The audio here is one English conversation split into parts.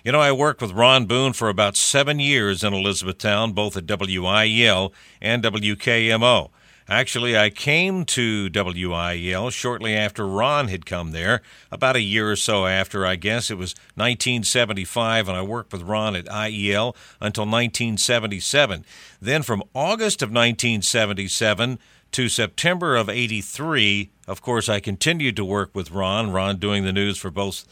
I worked with Ron Boone for about 7 years in Elizabethtown, both at WIEL and WKMO. Actually, I came to WIEL shortly after Ron had come there, about a year or so after, I guess. It was 1975, and I worked with Ron at IEL until 1977. Then from August of 1977 to September of 83, of course, I continued to work with Ron doing the news for both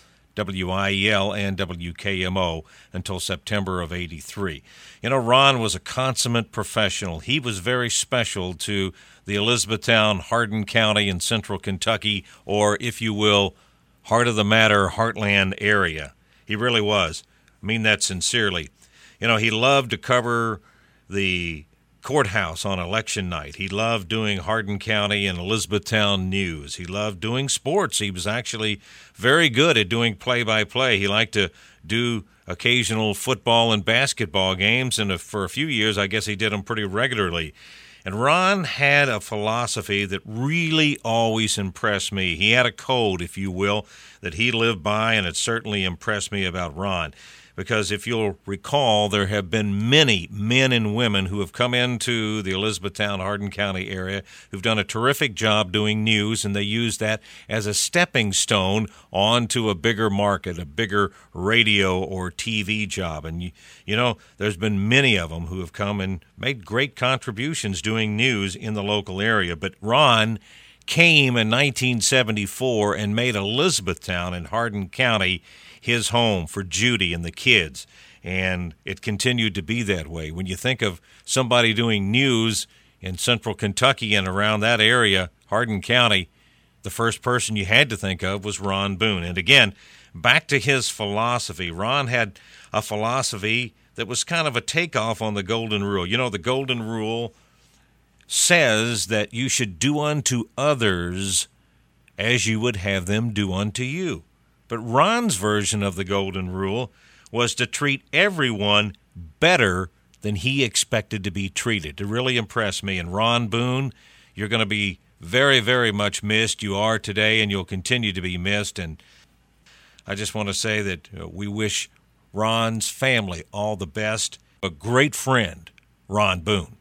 WIEL and WKMO until September of 83. Ron was a consummate professional. He was very special to the Elizabethtown, Hardin County, and Central Kentucky, or, if you will, heart of the matter, heartland area. He really was. I mean that sincerely. He loved to cover the courthouse on election night. He loved doing Hardin County and Elizabethtown news. He loved doing sports. He was actually very good at doing play-by-play. He liked to do occasional football and basketball games, and for a few years, I guess he did them pretty regularly. And Ron had a philosophy that really always impressed me. He had a code, if you will, that he lived by, and it certainly impressed me about Ron. Because if you'll recall, there have been many men and women who have come into the Elizabethtown, Hardin County area who've done a terrific job doing news, and they use that as a stepping stone onto a bigger market, a bigger radio or TV job. And, there's been many of them who have come and made great contributions doing news in the local area. But Ron came in 1974 and made Elizabethtown in Hardin County his home for Judy and the kids, and it continued to be that way. When you think of somebody doing news in Central Kentucky and around that area, Hardin County, the first person you had to think of was Ron Boone. And again, back to his philosophy. Ron had a philosophy that was kind of a takeoff on the Golden Rule. The Golden Rule says that you should do unto others as you would have them do unto you. But Ron's version of the Golden Rule was to treat everyone better than he expected to be treated. It really impressed me. And Ron Boone, you're going to be very, very much missed. You are today, and you'll continue to be missed. And I just want to say that we wish Ron's family all the best. A great friend, Ron Boone.